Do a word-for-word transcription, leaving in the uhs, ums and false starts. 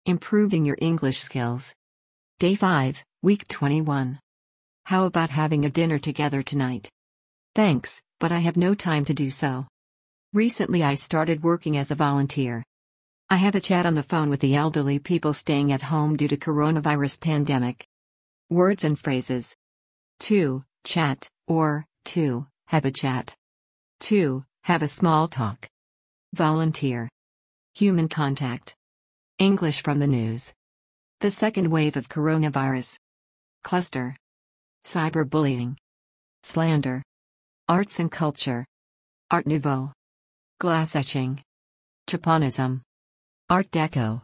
Improving your English skills. Day five, Week twenty-one. How about having a dinner together tonight? Thanks, but I have no time to do so. Recently I started working as a volunteer. I have a chat on the phone with the elderly people staying at home due to coronavirus pandemic. Words and phrases. two. Chat, or, two. Have a chat. two. Have a small talk. Volunteer. Human contact. English from the news. The second wave of coronavirus. Cluster. Cyberbullying. Slander. Arts and culture. Art Nouveau. Glass etching. Japonism. Art Deco.